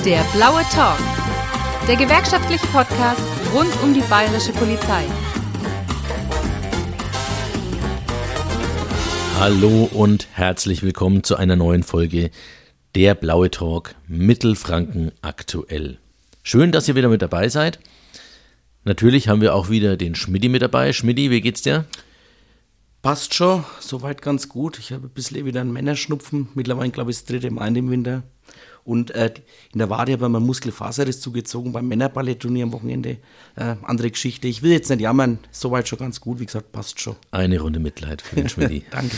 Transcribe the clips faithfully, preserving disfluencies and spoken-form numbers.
Der blaue Talk, der gewerkschaftliche Podcast rund um die bayerische Polizei. Hallo und herzlich willkommen zu einer neuen Folge Der blaue Talk Mittelfranken aktuell. Schön, dass ihr wieder mit dabei seid. Natürlich haben wir auch wieder den Schmidti mit dabei. Schmidti, wie geht's dir? Passt schon, soweit ganz gut. Ich habe ein bisschen wieder einen Männerschnupfen. Mittlerweile, glaube ich, das dritte Mal im Winter. Und äh, in der Wade habe ich meinen Muskelfaserriss zugezogen beim Männerballettturnier am Wochenende. Äh, andere Geschichte. Ich will jetzt nicht jammern, soweit schon ganz gut. Wie gesagt, passt schon. Eine Runde Mitleid für den Schmidti. Danke.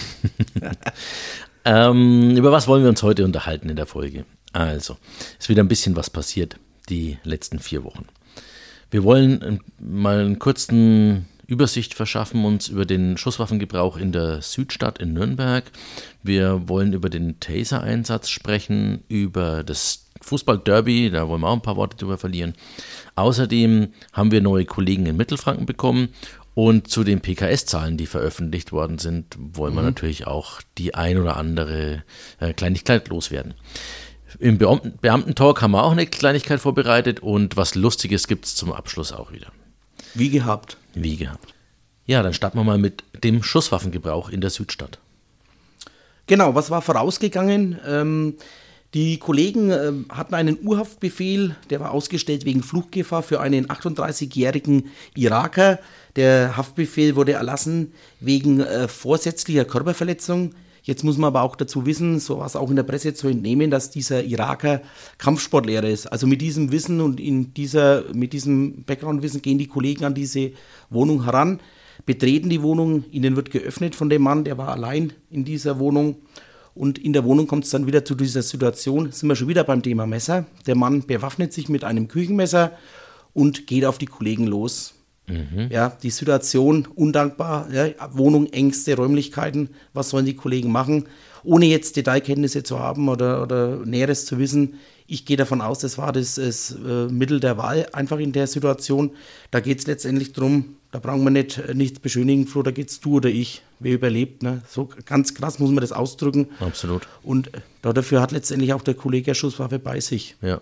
ähm, über was wollen wir uns heute unterhalten in der Folge? Also, es ist wieder ein bisschen was passiert die letzten vier Wochen. Wir wollen mal einen kurzen Übersicht verschaffen uns über den Schusswaffengebrauch in der Südstadt in Nürnberg. Wir wollen über den Taser-Einsatz sprechen, über das Fußball-Derby, da wollen wir auch ein paar Worte drüber verlieren. Außerdem haben wir neue Kollegen in Mittelfranken bekommen und zu den P K S-Zahlen, die veröffentlicht worden sind, wollen wir mhm. natürlich auch die ein oder andere äh, Kleinigkeit loswerden. Im Beamten- Beamtentalk haben wir auch eine Kleinigkeit vorbereitet und was Lustiges gibt es zum Abschluss auch wieder. Wie gehabt. Wie gehabt. Ja, dann starten wir mal mit dem Schusswaffengebrauch in der Südstadt. Genau, was war vorausgegangen? Ähm, die Kollegen äh, hatten einen Urhaftbefehl, der war ausgestellt wegen Fluchtgefahr für einen achtunddreißigjährigen Iraker. Der Haftbefehl wurde erlassen wegen äh, vorsätzlicher Körperverletzung. Jetzt muss man aber auch dazu wissen, so war es auch in der Presse zu entnehmen, dass dieser Iraker Kampfsportlehrer ist. Also mit diesem Wissen und in dieser, mit diesem Background-Wissen gehen die Kollegen an diese Wohnung heran, betreten die Wohnung, ihnen wird geöffnet von dem Mann, der war allein in dieser Wohnung. Und in der Wohnung kommt es dann wieder zu dieser Situation, sind wir schon wieder beim Thema Messer. Der Mann bewaffnet sich mit einem Küchenmesser und geht auf die Kollegen los. Mhm. Ja, die Situation undankbar, ja, Wohnung, Ängste, Räumlichkeiten, was sollen die Kollegen machen, ohne jetzt Detailkenntnisse zu haben oder, oder Näheres zu wissen. Ich gehe davon aus, das war das, das äh, Mittel der Wahl einfach in der Situation. Da geht es letztendlich darum, da brauchen wir nicht äh, nichts beschönigen, Flo, da geht's du oder ich, wer überlebt. Ne? So ganz krass muss man das ausdrücken. Absolut. Und äh, dafür hat letztendlich auch der Kollege eine Schusswaffe bei sich. Ja.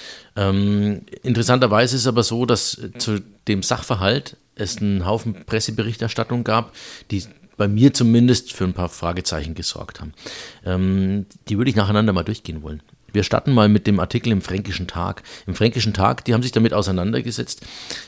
Ähm, interessanterweise ist es aber so, dass zu dem Sachverhalt es einen Haufen Presseberichterstattung gab, die bei mir zumindest für ein paar Fragezeichen gesorgt haben. Ähm, die würde ich nacheinander mal durchgehen wollen. Wir starten mal mit dem Artikel im Fränkischen Tag. Im Fränkischen Tag, die haben sich damit auseinandergesetzt,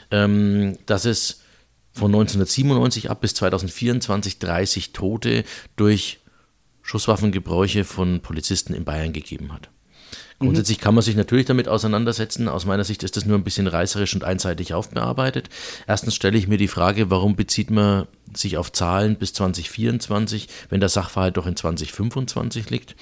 ähm, dass es von neunzehnhundertsiebenundneunzig ab bis zweitausendvierundzwanzig dreißig Tote durch Schusswaffengebräuche von Polizisten in Bayern gegeben hat. Grundsätzlich kann man sich natürlich damit auseinandersetzen. Aus meiner Sicht ist das nur ein bisschen reißerisch und einseitig aufbearbeitet. Erstens stelle ich mir die Frage, warum bezieht man sich auf Zahlen bis zwanzig vierundzwanzig, wenn der Sachverhalt doch in zwanzig fünfundzwanzig liegt.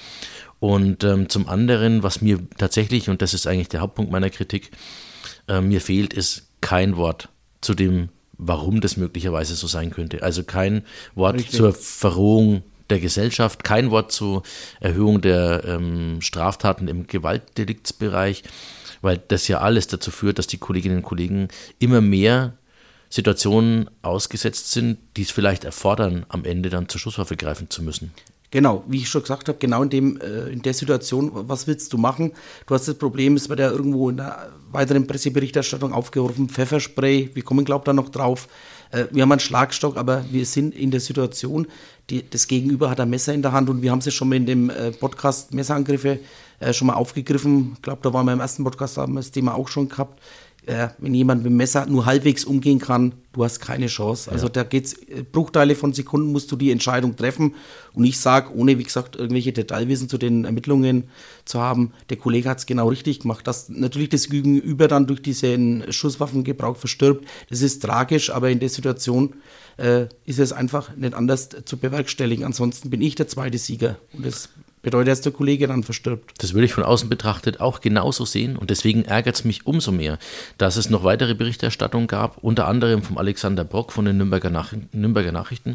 Und ähm, zum anderen, was mir tatsächlich, und das ist eigentlich der Hauptpunkt meiner Kritik, äh, mir fehlt, ist kein Wort zu dem, warum das möglicherweise so sein könnte. Also kein Wort Richtig. zur Verrohung der Gesellschaft, kein Wort zur Erhöhung der ähm, Straftaten im Gewaltdeliktsbereich, weil das ja alles dazu führt, dass die Kolleginnen und Kollegen immer mehr Situationen ausgesetzt sind, die es vielleicht erfordern, am Ende dann zur Schusswaffe greifen zu müssen. Genau, wie ich schon gesagt habe, genau in, dem, äh, in der Situation, was willst du machen? Du hast das Problem, es wird ja irgendwo in der weiteren Presseberichterstattung aufgerufen, Pfefferspray, wir kommen, glaube ich, da noch drauf. Äh, wir haben einen Schlagstock, aber wir sind in der Situation, die, das Gegenüber hat ein Messer in der Hand und wir haben es ja schon mal in dem äh, Podcast Messerangriffe äh, schon mal aufgegriffen. Ich glaube, da waren wir im ersten Podcast, haben wir das Thema auch schon gehabt. Äh, wenn jemand mit dem Messer nur halbwegs umgehen kann, du hast keine Chance. Also ja. da geht's, Bruchteile von Sekunden musst du die Entscheidung treffen. Und ich sage, ohne, wie gesagt, irgendwelche Detailwissen zu den Ermittlungen zu haben, der Kollege hat es genau richtig gemacht. Dass natürlich das Gegenüber dann durch diesen Schusswaffengebrauch verstirbt, das ist tragisch, aber in der Situation äh, ist es einfach nicht anders zu bewerkstelligen. Ansonsten bin ich der zweite Sieger. Und das bedeutet, dass der Kollege dann verstirbt. Das würde ich von außen betrachtet auch genauso sehen und deswegen ärgert es mich umso mehr, dass es noch weitere Berichterstattung gab, unter anderem vom Alexander Brock von den Nürnberger, Nach- Nürnberger Nachrichten,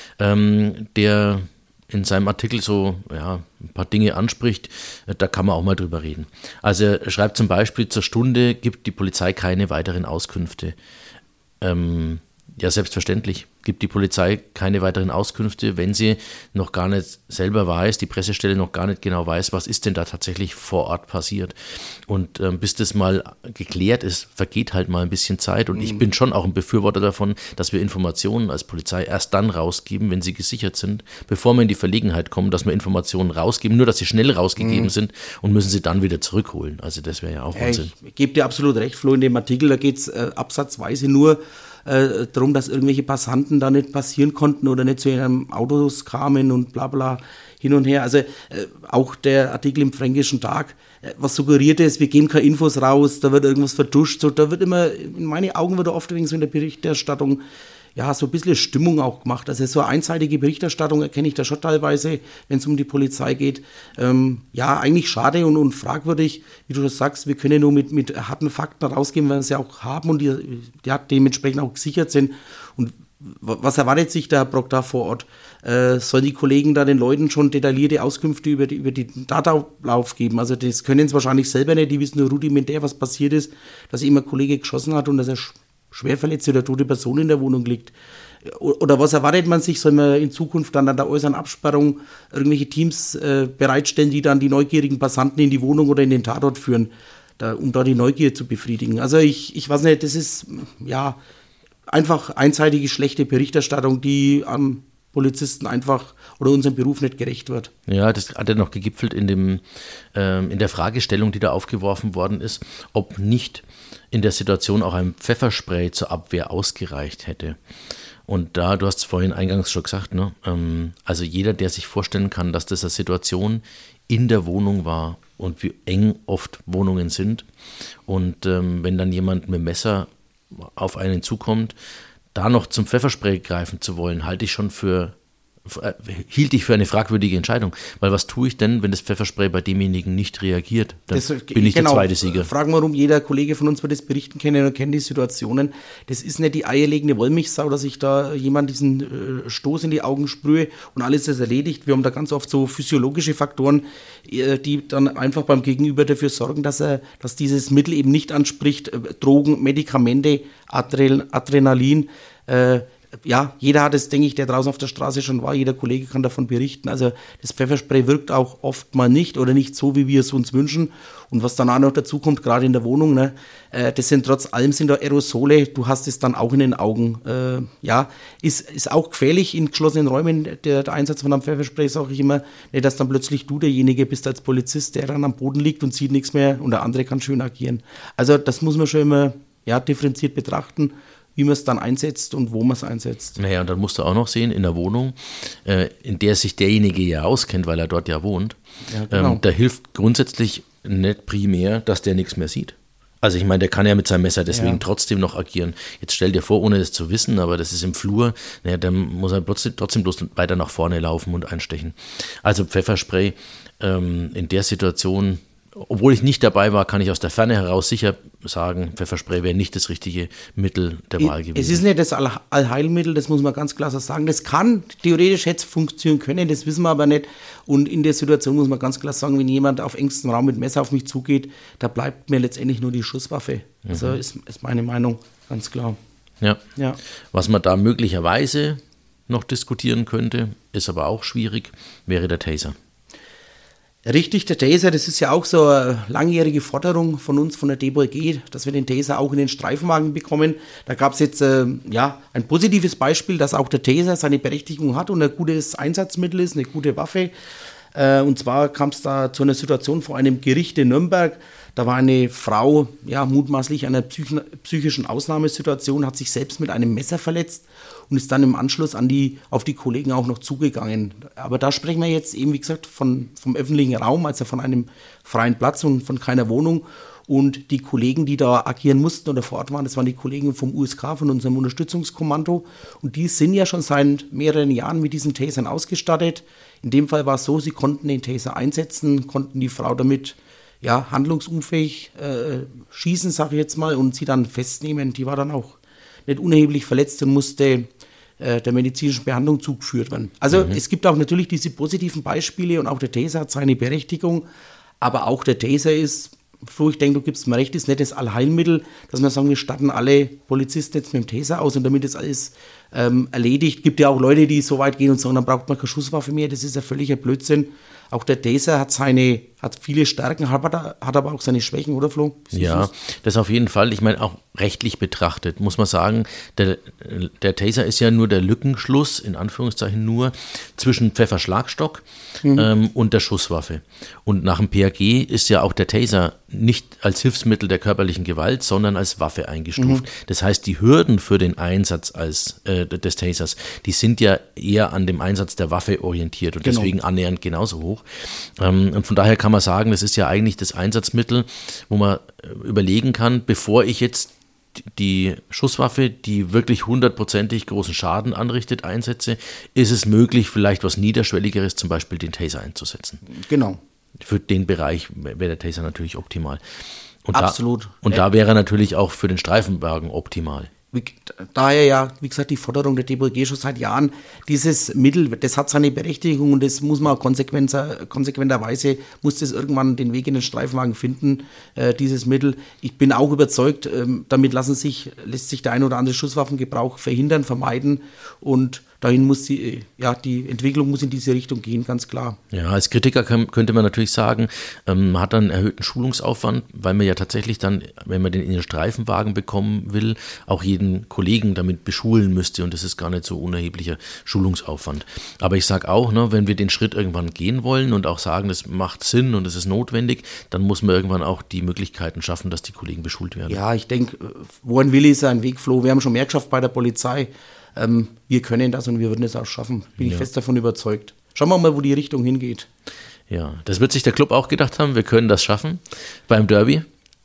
ähm, der in seinem Artikel so ja, ein paar Dinge anspricht, da kann man auch mal drüber reden. Also er schreibt zum Beispiel, zur Stunde gibt die Polizei keine weiteren Auskünfte. Ähm, ja, selbstverständlich. gibt die Polizei keine weiteren Auskünfte, wenn sie noch gar nicht selber weiß, die Pressestelle noch gar nicht genau weiß, was ist denn da tatsächlich vor Ort passiert. Und ähm, bis das mal geklärt ist, vergeht halt mal ein bisschen Zeit. Und mhm. ich bin schon auch ein Befürworter davon, dass wir Informationen als Polizei erst dann rausgeben, wenn sie gesichert sind, bevor wir in die Verlegenheit kommen, dass wir Informationen rausgeben, nur dass sie schnell rausgegeben mhm. sind und müssen sie dann wieder zurückholen. Also das wäre ja auch ja, Unsinn. Ich gebe dir absolut recht, Flo, in dem Artikel, da geht es äh, absatzweise nur äh, darum, dass irgendwelche Passanten da nicht passieren konnten oder nicht zu ihren Autos kamen und bla bla hin und her. Also äh, auch der Artikel im Fränkischen Tag, äh, was suggeriert ist, wir geben keine Infos raus, da wird irgendwas vertuscht, so, da wird immer, in meinen Augen wird oft übrigens so in der Berichterstattung ja, so ein bisschen Stimmung auch gemacht. Also so eine einseitige Berichterstattung erkenne ich da schon teilweise, wenn es um die Polizei geht. Ähm, ja, eigentlich schade und, und fragwürdig, wie du das sagst, wir können nur mit, mit harten Fakten rausgeben, weil wir sie auch haben und die ja, dementsprechend auch gesichert sind. Und was erwartet sich der Herr Brock da vor Ort? Äh, sollen die Kollegen da den Leuten schon detaillierte Auskünfte über, die, über den Tatablauf geben? Also das können sie wahrscheinlich selber nicht, die wissen nur rudimentär, was passiert ist, dass eben ein Kollege geschossen hat und dass er schwer verletzte oder tote Person in der Wohnung liegt. Oder was erwartet man sich? Soll man in Zukunft dann an der äußeren Absperrung irgendwelche Teams äh, bereitstellen, die dann die neugierigen Passanten in die Wohnung oder in den Tatort führen, da, um da die Neugier zu befriedigen? Also ich, ich weiß nicht, das ist ja einfach einseitige, schlechte Berichterstattung, die am Polizisten einfach oder unserem Beruf nicht gerecht wird. Ja, das hat ja noch gegipfelt in, dem, ähm, in der Fragestellung, die da aufgeworfen worden ist, ob nicht in der Situation auch ein Pfefferspray zur Abwehr ausgereicht hätte. Und da, du hast es vorhin eingangs schon gesagt, ne, ähm, also jeder, der sich vorstellen kann, dass das eine Situation in der Wohnung war und wie eng oft Wohnungen sind und ähm, wenn dann jemand mit dem Messer auf einen zukommt, da noch zum Pfefferspray greifen zu wollen, halte ich schon für, äh, hielt ich für eine fragwürdige Entscheidung. Weil was tue ich denn, wenn das Pfefferspray bei demjenigen nicht reagiert? Dann das, bin ich genau, der zweite Sieger. Fragen wir rum, jeder Kollege von uns wird das berichten können und kennt die Situationen. Das ist nicht die eierlegende Wollmilchsau, dass ich da jemand diesen äh, Stoß in die Augen sprühe und alles ist erledigt. Wir haben da ganz oft so physiologische Faktoren, äh, die dann einfach beim Gegenüber dafür sorgen, dass er, dass dieses Mittel eben nicht anspricht. Äh, Drogen, Medikamente, Adrenal, Adrenalin, äh, ja, jeder hat es, denke ich, der draußen auf der Straße schon war, jeder Kollege kann davon berichten. Also das Pfefferspray wirkt auch oft mal nicht oder nicht so, wie wir es uns wünschen. Und was dann auch noch dazu kommt, gerade in der Wohnung, ne, äh, das sind trotz allem sind da Aerosole, du hast es dann auch in den Augen. Äh, ja, ist, ist auch gefährlich in geschlossenen Räumen, der, der Einsatz von einem Pfefferspray, sage ich immer, nicht, dass dann plötzlich du derjenige bist als Polizist, der dann am Boden liegt und sieht nichts mehr und der andere kann schön agieren. Also das muss man schon immer ja, differenziert betrachten, wie man es dann einsetzt und wo man es einsetzt. Naja, und dann musst du auch noch sehen, in der Wohnung, äh, in der sich derjenige ja auskennt, weil er dort ja wohnt, ja, genau. ähm, da hilft grundsätzlich nicht primär, dass der nichts mehr sieht. Also ich meine, der kann ja mit seinem Messer deswegen ja. trotzdem noch agieren. Jetzt stell dir vor, ohne das zu wissen, aber das ist im Flur, naja, dann muss er trotzdem, trotzdem bloß weiter nach vorne laufen und einstechen. Also Pfefferspray ähm, in der Situation, obwohl ich nicht dabei war, kann ich aus der Ferne heraus sicher sagen, Pfefferspray wäre nicht das richtige Mittel der Wahl gewesen. Es ist nicht das Allheilmittel, das muss man ganz klar so sagen. Das kann, theoretisch hätte es funktionieren können, das wissen wir aber nicht. Und in der Situation muss man ganz klar sagen, wenn jemand auf engstem Raum mit Messer auf mich zugeht, da bleibt mir letztendlich nur die Schusswaffe. Mhm. Also ist, ist meine Meinung, ganz klar. Ja. ja. Was man da möglicherweise noch diskutieren könnte, ist aber auch schwierig, wäre der Taser. Richtig, der Taser, das ist ja auch so eine langjährige Forderung von uns, von der D B O G, dass wir den Taser auch in den Streifenwagen bekommen. Da gab es jetzt äh, ja, ein positives Beispiel, dass auch der Taser seine Berechtigung hat und ein gutes Einsatzmittel ist, eine gute Waffe. Äh, und zwar kam es da zu einer Situation vor einem Gericht in Nürnberg. Da war eine Frau, ja, mutmaßlich einer psych- psychischen Ausnahmesituation, hat sich selbst mit einem Messer verletzt und ist dann im Anschluss an die, auf die Kollegen auch noch zugegangen. Aber da sprechen wir jetzt eben, wie gesagt, von, vom öffentlichen Raum, also von einem freien Platz und von keiner Wohnung. Und die Kollegen, die da agieren mussten oder vor Ort waren, das waren die Kollegen vom U S K, von unserem Unterstützungskommando. Und die sind ja schon seit mehreren Jahren mit diesen Tasern ausgestattet. In dem Fall war es so, sie konnten den Taser einsetzen, konnten die Frau damit ja, handlungsunfähig äh, schießen, sage ich jetzt mal, und sie dann festnehmen. Die war dann auch nicht unerheblich verletzt und musste äh, der medizinischen Behandlung zugeführt werden. Also mhm. es gibt auch natürlich diese positiven Beispiele und auch der Taser hat seine Berechtigung, aber auch der Taser ist Flo, ich denke, du gibst mir recht, ist nicht das Allheilmittel, dass wir sagen, wir statten alle Polizisten jetzt mit dem Taser aus und damit ist alles ähm, erledigt. Gibt ja auch Leute, die so weit gehen und sagen, dann braucht man keine Schusswaffe mehr. Das ist ja völliger Blödsinn. Auch der Taser hat seine, hat viele Stärken, hat aber, hat aber auch seine Schwächen, oder Flo? Ja, das auf jeden Fall. Ich meine, auch rechtlich betrachtet muss man sagen, der, der Taser ist ja nur der Lückenschluss, in Anführungszeichen nur, zwischen Pfefferschlagstock mhm. ähm, und der Schusswaffe. Und nach dem P A G ist ja auch der Taser nicht als Hilfsmittel der körperlichen Gewalt, sondern als Waffe eingestuft. Mhm. Das heißt, die Hürden für den Einsatz als, äh, des Tasers, die sind ja eher an dem Einsatz der Waffe orientiert und genau. deswegen annähernd genauso hoch. Ähm, und von daher kann man sagen, das ist ja eigentlich das Einsatzmittel, wo man überlegen kann, bevor ich jetzt die Schusswaffe, die wirklich hundertprozentig großen Schaden anrichtet, einsetze, ist es möglich, vielleicht was Niederschwelligeres, zum Beispiel den Taser einzusetzen. Genau. Für den Bereich wäre der Taser natürlich optimal. Und Absolut. Da, und da wäre er natürlich auch für den Streifenwagen optimal. Daher ja, wie gesagt, die Forderung der D B G schon seit Jahren, dieses Mittel, das hat seine Berechtigung und das muss man konsequenter, konsequenterweise, muss das irgendwann den Weg in den Streifenwagen finden, äh, dieses Mittel. Ich bin auch überzeugt, ähm, damit lassen sich, lässt sich der ein oder andere Schusswaffengebrauch verhindern, vermeiden und dahin muss die, ja, die Entwicklung muss in diese Richtung gehen, ganz klar. Ja, als Kritiker kann, könnte man natürlich sagen, ähm, man hat dann einen erhöhten Schulungsaufwand, weil man ja tatsächlich dann, wenn man den in den Streifenwagen bekommen will, auch jeden Kollegen damit beschulen müsste und das ist gar nicht so unerheblicher Schulungsaufwand. Aber ich sage auch, ne, wenn wir den Schritt irgendwann gehen wollen und auch sagen, das macht Sinn und es ist notwendig, dann muss man irgendwann auch die Möglichkeiten schaffen, dass die Kollegen beschult werden. Ja, ich denke, wo ein Wille ist ein Weg, Flo. Wir haben schon mehr geschafft bei der Polizei. Ähm, wir können das und wir würden es auch schaffen. Bin ja. ich fest davon überzeugt. Schauen wir mal, wo die Richtung hingeht. Ja, das wird sich der Club auch gedacht haben. Wir können das schaffen beim Derby.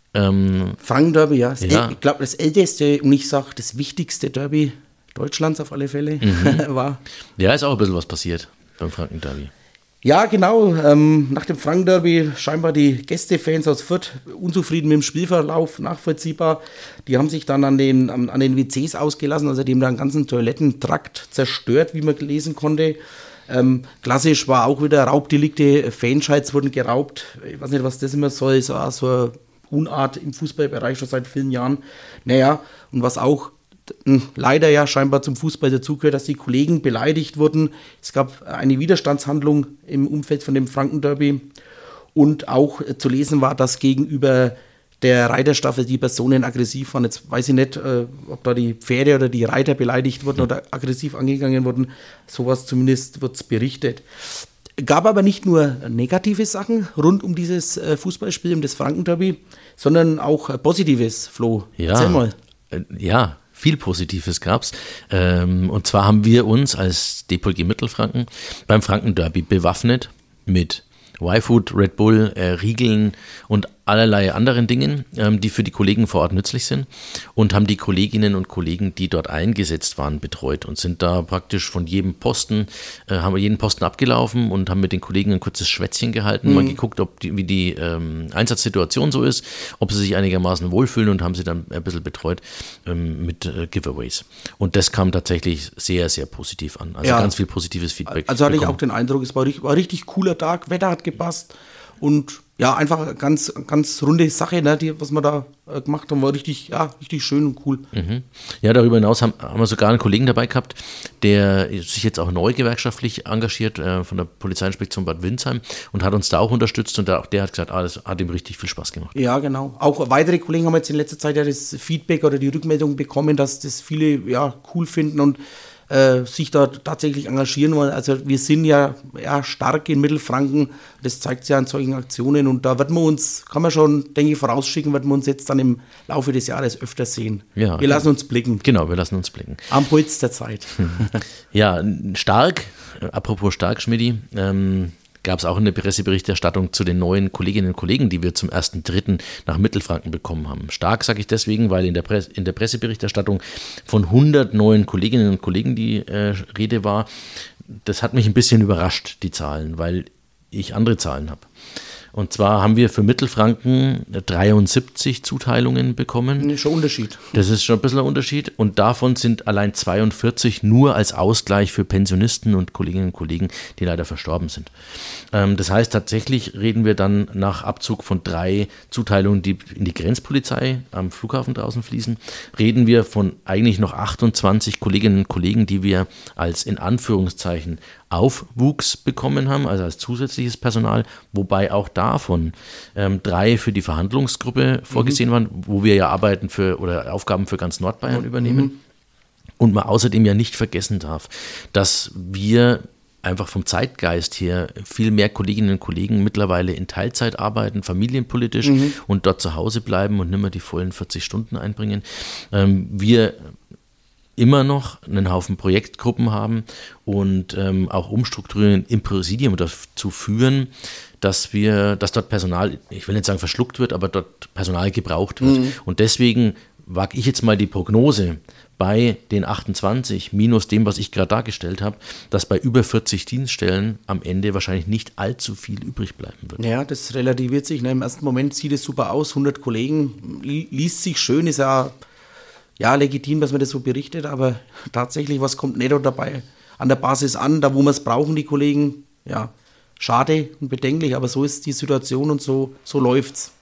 Ähm, Franken-Derby, ja. ja. Ich glaube, das älteste und ich sage das wichtigste Derby Deutschlands auf alle Fälle mhm. war. Ja, ist auch ein bisschen was passiert beim Franken-Derby. Ja, genau. Ähm, nach dem Franken-Derby scheinbar die Gästefans aus Fürth unzufrieden mit dem Spielverlauf, nachvollziehbar. Die haben sich dann an den, an, an den W Cs ausgelassen, also die haben da einen ganzen Toilettentrakt zerstört, wie man lesen konnte. Ähm, klassisch war auch wieder Raubdelikte, Fanscheids wurden geraubt. Ich weiß nicht, was das immer soll, so, so eine Unart im Fußballbereich schon seit vielen Jahren. Naja, und was auch leider ja scheinbar zum Fußball dazugehört, dass die Kollegen beleidigt wurden. Es gab eine Widerstandshandlung im Umfeld von dem Franken-Derby und auch zu lesen war, dass gegenüber der Reiterstaffel die Personen aggressiv waren. Jetzt weiß ich nicht, äh, ob da die Pferde oder die Reiter beleidigt wurden oder aggressiv angegangen wurden. Sowas zumindest wird es berichtet. Gab aber nicht nur negative Sachen rund um dieses äh, Fußballspiel, um das Franken-Derby, sondern auch äh, Positives, Flo. Ja, erzähl mal. Äh, ja. Viel Positives gab's. Ähm, und zwar haben wir uns als D P G Mittelfranken beim Franken-Derby bewaffnet mit Y-Food, Red Bull, äh, Riegeln und allerlei anderen Dingen, ähm, die für die Kollegen vor Ort nützlich sind und haben die Kolleginnen und Kollegen, die dort eingesetzt waren, betreut und sind da praktisch von jedem Posten, äh, haben wir jeden Posten abgelaufen und haben mit den Kollegen ein kurzes Schwätzchen gehalten, mhm. mal geguckt, ob die, wie die ähm, Einsatzsituation so ist, ob sie sich einigermaßen wohlfühlen und haben sie dann ein bisschen betreut ähm, mit äh, Giveaways. Und das kam tatsächlich sehr, sehr positiv an. Also ja. ganz viel positives Feedback. Also hatte bekommen. Ich auch den Eindruck, es war richtig, war richtig cooler Tag, Wetter hat gepasst und ja, einfach eine ganz, ganz runde Sache, ne, die, was wir da äh, gemacht haben, war richtig, ja, richtig schön und cool. Mhm. Ja, darüber hinaus haben, haben wir sogar einen Kollegen dabei gehabt, der sich jetzt auch neu gewerkschaftlich engagiert äh, von der Polizeiinspektion Bad Windsheim und hat uns da auch unterstützt und da, auch der hat gesagt, ah, das hat ihm richtig viel Spaß gemacht. Ja, genau. Auch weitere Kollegen haben jetzt in letzter Zeit ja das Feedback oder die Rückmeldung bekommen, dass das viele ja cool finden und Äh, sich da tatsächlich engagieren wollen. Also wir sind ja, ja stark in Mittelfranken, das zeigt sich ja an solchen Aktionen und da wird man uns, kann man schon, denke ich, vorausschicken, wird man uns jetzt dann im Laufe des Jahres öfter sehen. Ja, wir lassen uns blicken. Genau, wir lassen uns blicken. Am Puls der Zeit. Ja, stark, apropos stark, Schmidti, ähm, gab es auch eine Presseberichterstattung zu den neuen Kolleginnen und Kollegen, die wir zum ersten Dritten nach Mittelfranken bekommen haben. Stark sage ich deswegen, weil in der, Presse, in der Presseberichterstattung von hundert neuen Kolleginnen und Kollegen die äh, Rede war. Das hat mich ein bisschen überrascht, die Zahlen, weil ich andere Zahlen habe. Und zwar haben wir für Mittelfranken dreiundsiebzig Zuteilungen bekommen. Das ist schon ein Unterschied. Das ist schon ein bisschen ein Unterschied. Und davon sind allein zweiundvierzig nur als Ausgleich für Pensionisten und Kolleginnen und Kollegen, die leider verstorben sind. Ähm, das heißt, tatsächlich reden wir dann nach Abzug von drei Zuteilungen, die in die Grenzpolizei am Flughafen draußen fließen, reden wir von eigentlich noch achtundzwanzig Kolleginnen und Kollegen, die wir als in Anführungszeichen Aufwuchs bekommen haben, also als zusätzliches Personal, wobei auch davon ähm, drei für die Verhandlungsgruppe vorgesehen mhm. waren, wo wir ja Arbeiten für oder Aufgaben für ganz Nordbayern mhm. übernehmen. Und man außerdem ja nicht vergessen darf, dass wir einfach vom Zeitgeist her viel mehr Kolleginnen und Kollegen mittlerweile in Teilzeit arbeiten, familienpolitisch mhm. und dort zu Hause bleiben und nicht mehr die vollen vierzig Stunden einbringen. Ähm, wir immer noch einen Haufen Projektgruppen haben und ähm, auch Umstrukturieren im Präsidium dazu führen, dass wir, dass dort Personal, ich will nicht sagen verschluckt wird, aber dort Personal gebraucht wird. Mhm. Und deswegen wage ich jetzt mal die Prognose bei den achtundzwanzig minus dem, was ich gerade dargestellt habe, dass bei über vierzig Dienststellen am Ende wahrscheinlich nicht allzu viel übrig bleiben wird. Ja, das relativiert sich. Ne? Im ersten Moment sieht es super aus, hundert Kollegen, liest sich schön, ist ja Ja, legitim, dass man das so berichtet, aber tatsächlich, was kommt netto dabei an der Basis an, da wo wir es brauchen, die Kollegen, ja, schade und bedenklich, aber so ist die Situation und so, so läuft's.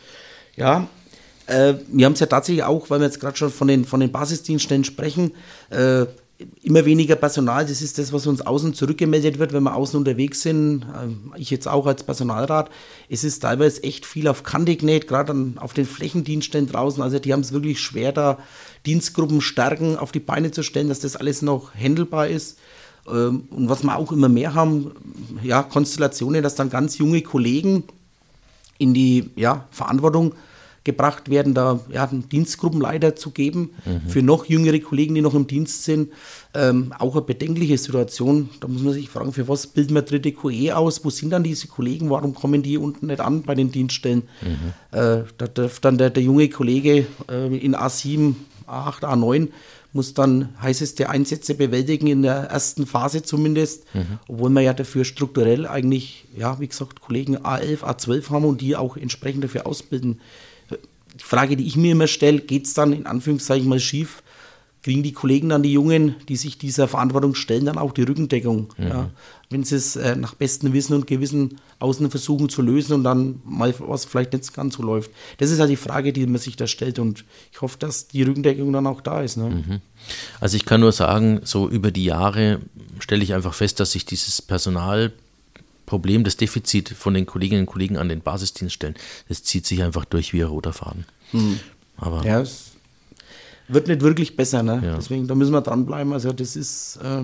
Ja, äh, wir haben es ja tatsächlich auch, weil wir jetzt gerade schon von den, von den Basisdienststellen sprechen, äh, immer weniger Personal, das ist das, was uns außen zurückgemeldet wird, wenn wir außen unterwegs sind, ich jetzt auch als Personalrat, es ist teilweise echt viel auf Kante genäht, gerade auf den Flächendienststellen draußen, also die haben es wirklich schwer, da Dienstgruppen stärken auf die Beine zu stellen, dass das alles noch handelbar ist. Und was wir auch immer mehr haben, ja, Konstellationen, dass dann ganz junge Kollegen in die ja, Verantwortung gebracht werden, da ja, einen Dienstgruppenleiter zu geben, mhm. für noch jüngere Kollegen, die noch im Dienst sind. Ähm, auch eine bedenkliche Situation. Da muss man sich fragen, für was bilden wir dritte Q E aus? Wo sind dann diese Kollegen? Warum kommen die unten nicht an bei den Dienststellen? Mhm. Äh, da darf dann der, der junge Kollege äh, in A sieben, A acht, A neun muss dann heißeste Einsätze bewältigen, in der ersten Phase zumindest, mhm. obwohl wir ja dafür strukturell eigentlich, ja, wie gesagt, Kollegen A elf, A zwölf haben und die auch entsprechend dafür ausbilden. Die Frage, die ich mir immer stelle, geht es dann in Anführungszeichen mal schief? Kriegen die Kollegen dann, die Jungen, die sich dieser Verantwortung stellen, dann auch die Rückendeckung? Mhm. Ja? Wenn sie es äh, nach bestem Wissen und Gewissen außen versuchen zu lösen und dann mal was vielleicht nicht ganz so läuft. Das ist halt die Frage, die man sich da stellt und ich hoffe, dass die Rückendeckung dann auch da ist. Ne? Mhm. Also ich kann nur sagen, so über die Jahre stelle ich einfach fest, dass sich dieses Personal Problem, das Defizit von den Kolleginnen und Kollegen an den Basisdienststellen, das zieht sich einfach durch wie ein roter Faden. Hm. Aber ja, es wird nicht wirklich besser, ne? Ja. Deswegen, da müssen wir dranbleiben. Also das ist äh,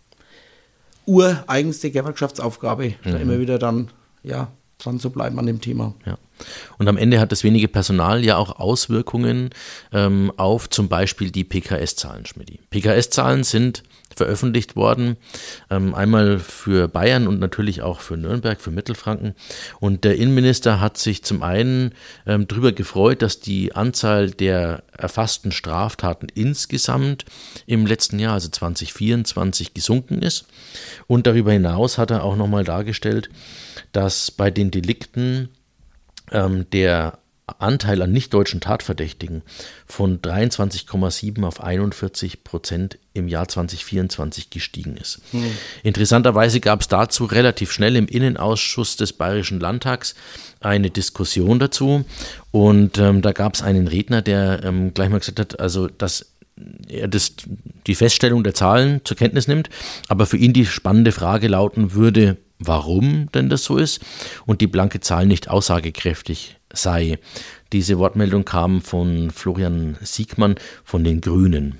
ureigenste Gewerkschaftsaufgabe, mhm. da immer wieder dann ja, dran zu bleiben an dem Thema. Ja. Und am Ende hat das wenige Personal ja auch Auswirkungen ähm, auf zum Beispiel die P K S-Zahlen, Schmidti. P K S-Zahlen sind veröffentlicht worden, ähm, einmal für Bayern und natürlich auch für Nürnberg, für Mittelfranken. Und der Innenminister hat sich zum einen ähm, darüber gefreut, dass die Anzahl der erfassten Straftaten insgesamt im letzten Jahr, also zwanzig vierundzwanzig, gesunken ist. Und darüber hinaus hat er auch nochmal dargestellt, dass bei den Delikten ähm, der Anteil an nicht-deutschen Tatverdächtigen von dreiundzwanzig Komma sieben auf einundvierzig Prozent im Jahr zwanzig vierundzwanzig gestiegen ist. Hm. Interessanterweise gab es dazu relativ schnell im Innenausschuss des Bayerischen Landtags eine Diskussion dazu und ähm, da gab es einen Redner, der ähm, gleich mal gesagt hat, also dass er das, die Feststellung der Zahlen zur Kenntnis nimmt, aber für ihn die spannende Frage lauten würde, warum denn das so ist und die blanke Zahl nicht aussagekräftig sei. Diese Wortmeldung kam von Florian Siegmann von den Grünen.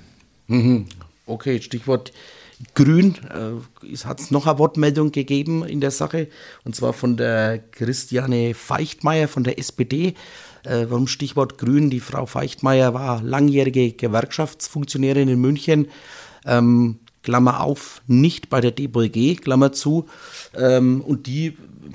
Okay, Stichwort Grün. Äh, es hat noch eine Wortmeldung gegeben in der Sache und zwar von der Christiane Feichtmeier von der S P D. Äh, warum Stichwort Grün? Die Frau Feichtmeier war langjährige Gewerkschaftsfunktionärin in München. Ähm, Klammer auf, nicht bei der D B G, Klammer zu. Ähm, und die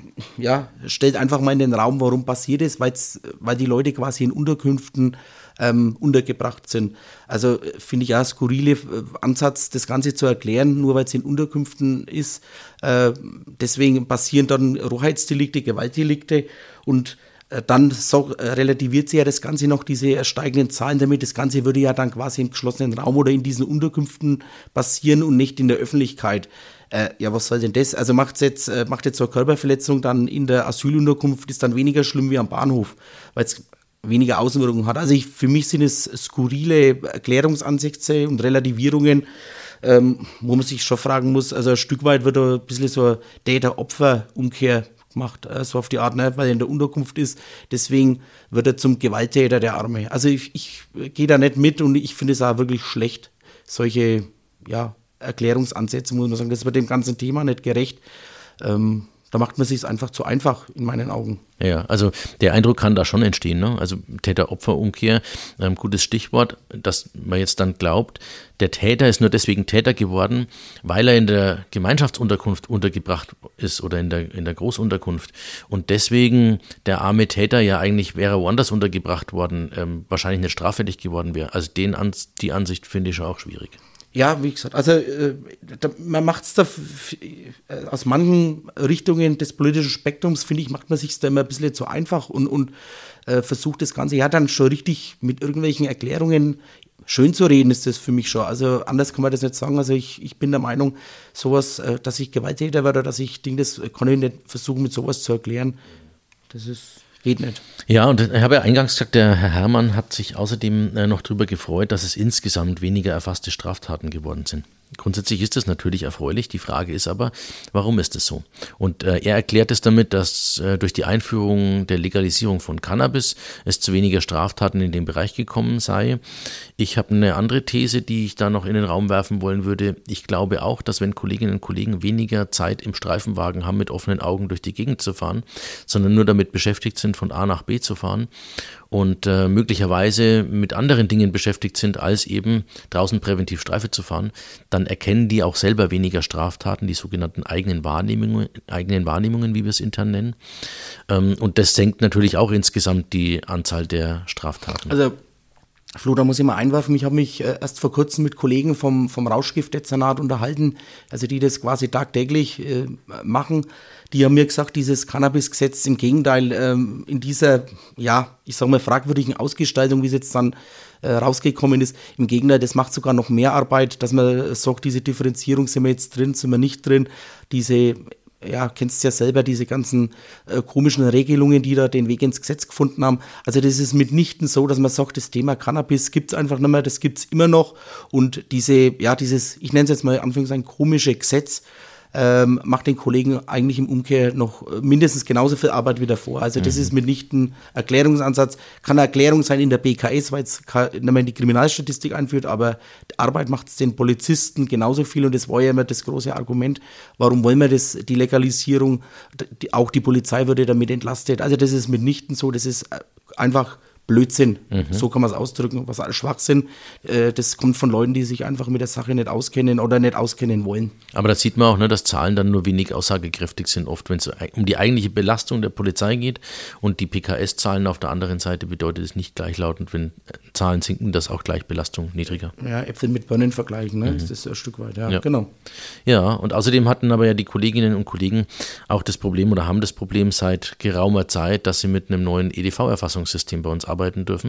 ja, stellt einfach mal in den Raum, warum passiert ist, weil's, weil die Leute quasi in Unterkünften ähm, untergebracht sind. Also finde ich ja skurrile äh, Ansatz, das Ganze zu erklären, nur weil es in Unterkünften ist. Äh, deswegen passieren dann Rohheitsdelikte, Gewaltdelikte und äh, dann so, äh, relativiert sich ja das Ganze noch, diese steigenden Zahlen damit. Das Ganze würde ja dann quasi im geschlossenen Raum oder in diesen Unterkünften passieren und nicht in der Öffentlichkeit. Äh, ja, was soll denn das? Also macht's jetzt, äh, macht jetzt so eine Körperverletzung dann in der Asylunterkunft, ist dann weniger schlimm wie am Bahnhof, weil es weniger Außenwirkung hat. Also ich, für mich sind es skurrile Erklärungsansätze und Relativierungen, ähm, wo man sich schon fragen muss, also ein Stück weit wird da ein bisschen so eine Täter-Opfer-Umkehr gemacht, äh, so auf die Art, ne, weil er in der Unterkunft ist. Deswegen wird er zum Gewalttäter, der Arme. Also ich, ich gehe da nicht mit und ich finde es auch wirklich schlecht, solche, ja, Erklärungsansätze, muss man sagen, das wird dem ganzen Thema nicht gerecht. Ähm, da macht man sich es einfach zu einfach, in meinen Augen. Ja, also der Eindruck kann da schon entstehen, ne? Also Täter-Opfer-Umkehr, ähm, gutes Stichwort, dass man jetzt dann glaubt, der Täter ist nur deswegen Täter geworden, weil er in der Gemeinschaftsunterkunft untergebracht ist oder in der, in der Großunterkunft und deswegen der arme Täter ja eigentlich wäre woanders untergebracht worden, ähm, wahrscheinlich nicht straffällig geworden wäre. Also den Ans- die Ansicht finde ich schon auch schwierig. Ja, wie gesagt, also äh, da, man macht es da f- äh, aus manchen Richtungen des politischen Spektrums, finde ich, macht man sich da immer ein bisschen zu einfach und, und äh, versucht das Ganze ja dann schon richtig mit irgendwelchen Erklärungen schön zu reden, ist das für mich schon. Also anders kann man das nicht sagen. Also ich, ich bin der Meinung, sowas, äh, dass ich Gewalttäter werde, dass ich Ding, das kann ich nicht versuchen mit sowas zu erklären. Das ist... Geht nicht. Ja, und ich habe ja eingangs gesagt, der Herr Herrmann hat sich außerdem noch darüber gefreut, dass es insgesamt weniger erfasste Straftaten geworden sind. Grundsätzlich ist das natürlich erfreulich. Die Frage ist aber, warum ist es so? Und äh, er erklärt es damit, dass äh, durch die Einführung der Legalisierung von Cannabis es zu weniger Straftaten in dem Bereich gekommen sei. Ich habe eine andere These, die ich da noch in den Raum werfen wollen würde. Ich glaube auch, dass wenn Kolleginnen und Kollegen weniger Zeit im Streifenwagen haben, mit offenen Augen durch die Gegend zu fahren, sondern nur damit beschäftigt sind, von A nach B zu fahren und äh, möglicherweise mit anderen Dingen beschäftigt sind, als eben draußen präventiv Streife zu fahren, dann erkennen die auch selber weniger Straftaten, die sogenannten eigenen Wahrnehmungen, eigenen Wahrnehmungen, wie wir es intern nennen. Ähm, und das senkt natürlich auch insgesamt die Anzahl der Straftaten. Also Flo, da muss ich mal einwerfen, ich habe mich äh, erst vor kurzem mit Kollegen vom, vom Rauschgiftdezernat unterhalten, also die das quasi tagtäglich äh, machen. Die haben mir gesagt, dieses Cannabis-Gesetz im Gegenteil ähm, in dieser, ja, ich sage mal fragwürdigen Ausgestaltung, wie es jetzt dann äh, rausgekommen ist, im Gegenteil, das macht sogar noch mehr Arbeit, dass man sagt, diese Differenzierung, sind wir jetzt drin, sind wir nicht drin, diese... Ja, kennst ja selber diese ganzen äh, komischen Regelungen, die da den Weg ins Gesetz gefunden haben. Also das ist mitnichten so, dass man sagt, das Thema Cannabis gibt es einfach nicht mehr, das gibt es immer noch. Und diese, ja, dieses, ich nenne es jetzt mal in Anführungszeichen komische Gesetz, ähm, macht den Kollegen eigentlich im Umkehr noch mindestens genauso viel Arbeit wie davor. Also das mhm. ist mitnichten Erklärungsansatz. Kann eine Erklärung sein in der B K S, weil es nicht mehr in die Kriminalstatistik einführt, aber die Arbeit macht es den Polizisten genauso viel und das war ja immer das große Argument. Warum wollen wir das, die Legalisierung, die, auch die Polizei würde damit entlastet. Also das ist mitnichten so, das ist einfach Blödsinn, mhm. so kann man es ausdrücken, was alles Schwachsinn, äh, das kommt von Leuten, die sich einfach mit der Sache nicht auskennen oder nicht auskennen wollen. Aber da sieht man auch, ne, dass Zahlen dann nur wenig aussagekräftig sind, oft wenn es um die eigentliche Belastung der Polizei geht und die P K S-Zahlen auf der anderen Seite bedeutet es nicht gleichlautend, wenn Zahlen sinken, dass auch gleich Belastung niedriger. Ja, Äpfel mit Birnen vergleichen, ne? Mhm. Ist das ein Stück weit, ja, ja, genau. Ja, und außerdem hatten aber ja die Kolleginnen und Kollegen auch das Problem oder haben das Problem seit geraumer Zeit, dass sie mit einem neuen E D V-Erfassungssystem bei uns arbeiten. arbeiten dürfen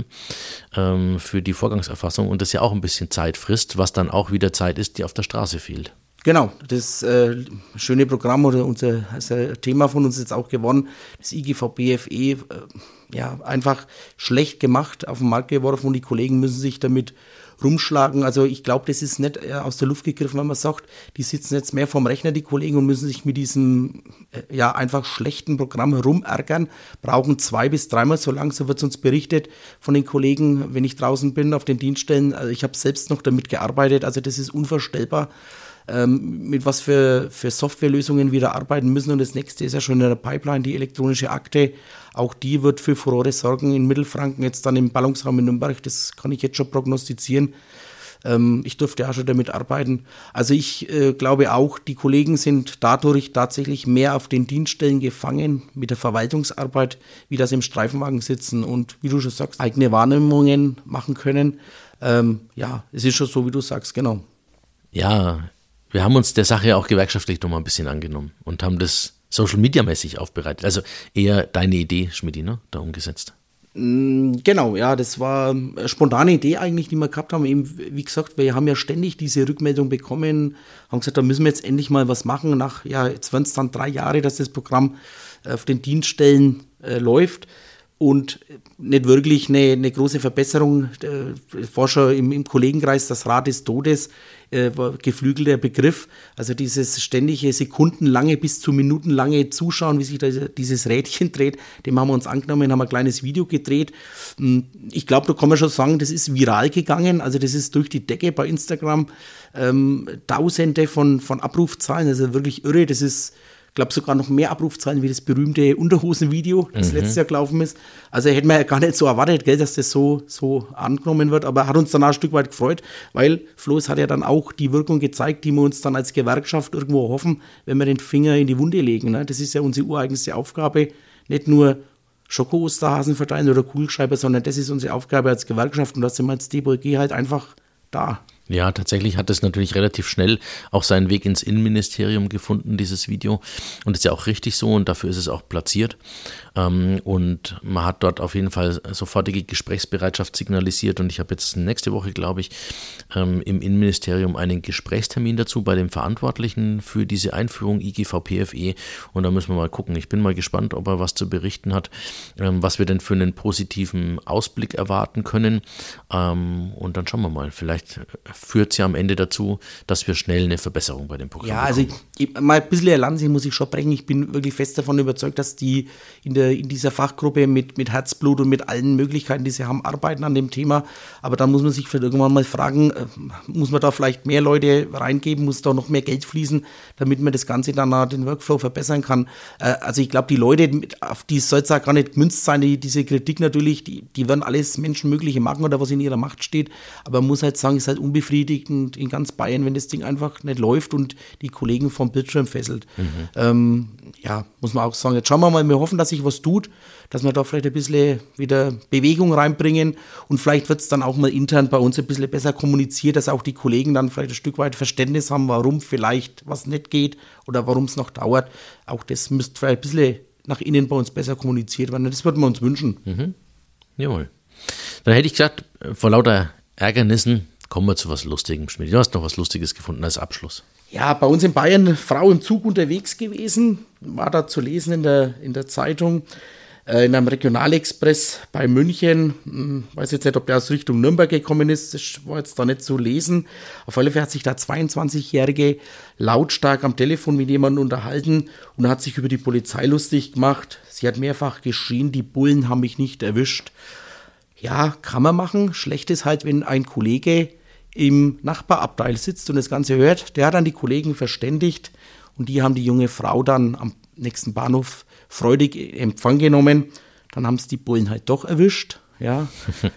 ähm, für die Vorgangserfassung und das ja auch ein bisschen Zeit frisst, was dann auch wieder Zeit ist, die auf der Straße fehlt. Genau, das äh, schöne Programm oder unser also Thema von uns ist jetzt auch geworden, das I G V B F E, äh, ja, einfach schlecht gemacht, auf den Markt geworfen und die Kollegen müssen sich damit rumschlagen. Also ich glaube, das ist nicht äh, aus der Luft gegriffen, wenn man sagt, die sitzen jetzt mehr vorm Rechner, die Kollegen, und müssen sich mit diesem äh, ja einfach schlechten Programm rumärgern, brauchen zwei bis dreimal so lang, so wird es uns berichtet von den Kollegen, wenn ich draußen bin auf den Dienststellen. Also ich habe selbst noch damit gearbeitet, also das ist unvorstellbar, ähm, mit was für, für Softwarelösungen wir da arbeiten müssen. Und das nächste ist ja schon in der Pipeline, die elektronische Akte. Auch die wird für Furore sorgen in Mittelfranken, jetzt dann im Ballungsraum in Nürnberg, das kann ich jetzt schon prognostizieren. Ähm, ich durfte ja schon damit arbeiten. Also ich äh, glaube auch, die Kollegen sind dadurch tatsächlich mehr auf den Dienststellen gefangen mit der Verwaltungsarbeit, wie das im Streifenwagen sitzen und, wie du schon sagst, eigene Wahrnehmungen machen können. Ähm, ja, es ist schon so, wie du sagst, genau. Ja, wir haben uns der Sache auch gewerkschaftlich noch mal ein bisschen angenommen und haben das Social-Media-mäßig aufbereitet. Also eher deine Idee, Schmidti, ne, da umgesetzt. Genau, ja, das war eine spontane Idee eigentlich, die wir gehabt haben. Eben, wie gesagt, wir haben ja ständig diese Rückmeldung bekommen, haben gesagt, da müssen wir jetzt endlich mal was machen. Nach, ja, jetzt werden es dann drei Jahre, dass das Programm auf den Dienststellen äh, läuft und nicht wirklich eine, eine große Verbesserung. Der Forscher im, im Kollegenkreis, das Rad des Todes, äh, war geflügelter Begriff. Also dieses ständige, sekundenlange bis zu minutenlange Zuschauen, wie sich da dieses Rädchen dreht, dem haben wir uns angenommen, haben ein kleines Video gedreht. Ich glaube, da kann man schon sagen, das ist viral gegangen. Also das ist durch die Decke bei Instagram. Ähm, Tausende von, von Abrufzahlen, also wirklich irre. Das ist, ich glaube, sogar noch mehr Abrufzahlen wie das berühmte Unterhosen-Video, das mhm. letztes Jahr gelaufen ist. Also hätten wir ja gar nicht so erwartet, gell, dass das so, so angenommen wird, aber hat uns dann auch ein Stück weit gefreut, weil Flo, es hat ja dann auch die Wirkung gezeigt, die wir uns dann als Gewerkschaft irgendwo hoffen, wenn wir den Finger in die Wunde legen. Ne? Das ist ja unsere ureigenste Aufgabe, nicht nur Schoko-Osterhasen verteilen oder Kugelschreiber, sondern das ist unsere Aufgabe als Gewerkschaft und da sind wir als D B L G halt einfach da. Ja, tatsächlich hat es natürlich relativ schnell auch seinen Weg ins Innenministerium gefunden, dieses Video. Und ist ja auch richtig so und dafür ist es auch platziert. Und man hat dort auf jeden Fall sofortige Gesprächsbereitschaft signalisiert. Und ich habe jetzt nächste Woche, glaube ich, im Innenministerium einen Gesprächstermin dazu bei dem Verantwortlichen für diese Einführung I G V P F E. Und da müssen wir mal gucken. Ich bin mal gespannt, ob er was zu berichten hat, was wir denn für einen positiven Ausblick erwarten können. Und dann schauen wir mal, vielleicht führt es ja am Ende dazu, dass wir schnell eine Verbesserung bei dem Programm ja, bekommen. Ja, also ich, ich, mal ein bisschen eine Lanze muss ich schon brechen. Ich bin wirklich fest davon überzeugt, dass die in, der, in dieser Fachgruppe mit, mit Herzblut und mit allen Möglichkeiten, die sie haben, arbeiten an dem Thema. Aber dann muss man sich vielleicht irgendwann mal fragen, äh, muss man da vielleicht mehr Leute reingeben, muss da noch mehr Geld fließen, damit man das Ganze dann den Workflow verbessern kann. Äh, also ich glaube, die Leute, auf die soll es auch gar nicht gemünzt sein, die, diese Kritik natürlich, die, die werden alles Menschenmögliche machen oder was in ihrer Macht steht. Aber man muss halt sagen, es ist halt unbefriedigend in ganz Bayern, wenn das Ding einfach nicht läuft und die Kollegen vom Bildschirm fesselt. Mhm. Ähm, ja, muss man auch sagen. Jetzt schauen wir mal, wir hoffen, dass sich was tut, dass wir da vielleicht ein bisschen wieder Bewegung reinbringen und vielleicht wird es dann auch mal intern bei uns ein bisschen besser kommuniziert, dass auch die Kollegen dann vielleicht ein Stück weit Verständnis haben, warum vielleicht was nicht geht oder warum es noch dauert. Auch das müsste vielleicht ein bisschen nach innen bei uns besser kommuniziert werden. Das würden wir uns wünschen. Mhm. Jawohl. Dann hätte ich gesagt, vor lauter Ärgernissen kommen wir zu was Lustigem, Schmidt. Du hast noch was Lustiges gefunden als Abschluss. Ja, bei uns in Bayern eine Frau im Zug unterwegs gewesen, war da zu lesen in der, in der Zeitung, äh, in einem Regionalexpress bei München. Hm, weiß jetzt nicht, ob der aus Richtung Nürnberg gekommen ist, das war jetzt da nicht zu lesen. Auf alle Fälle hat sich da zweiundzwanzigjährige lautstark am Telefon mit jemandem unterhalten und hat sich über die Polizei lustig gemacht. Sie hat mehrfach geschrien, die Bullen haben mich nicht erwischt. Ja, kann man machen. Schlecht ist halt, wenn ein Kollege im Nachbarabteil sitzt und das Ganze hört. Der hat dann die Kollegen verständigt und die haben die junge Frau dann am nächsten Bahnhof freudig in Empfang genommen. Dann haben es die Bullen halt doch erwischt. Ja,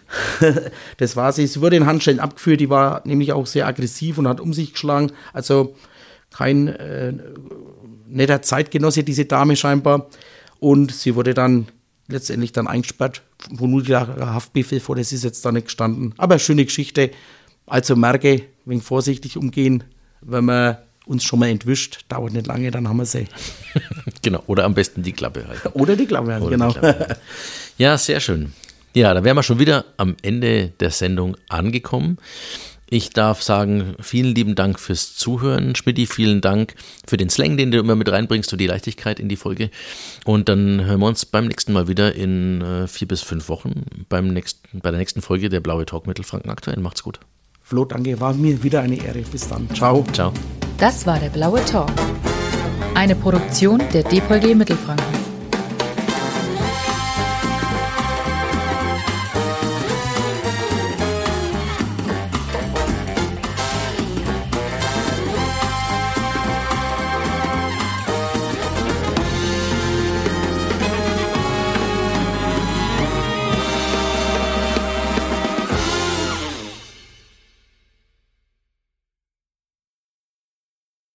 das war sie. Sie wurde in Handschellen abgeführt. Die war nämlich auch sehr aggressiv und hat um sich geschlagen. Also kein äh, netter Zeitgenosse, diese Dame scheinbar. Und sie wurde dann letztendlich dann eingesperrt. Vermutlich Haftbefehl vor, das ist jetzt da nicht gestanden. Aber schöne Geschichte. Also merke, ein wenig vorsichtig umgehen, wenn man uns schon mal entwischt, dauert nicht lange, dann haben wir sie. Genau, oder am besten die Klappe halten. Oder die Klappe halten, genau. Klappe halten. Ja, sehr schön. Ja, da wären wir schon wieder am Ende der Sendung angekommen. Ich darf sagen, vielen lieben Dank fürs Zuhören, Schmidti, vielen Dank für den Slang, den du immer mit reinbringst und die Leichtigkeit in die Folge. Und dann hören wir uns beim nächsten Mal wieder in äh, vier bis fünf Wochen beim nächsten, bei der nächsten Folge der Blaue Talk Mittelfranken aktuell. Macht's gut. Flo, danke, war mir wieder eine Ehre. Bis dann. Ciao. Ciao. Das war der Blaue Talk. Eine Produktion der D P L G Mittelfranken.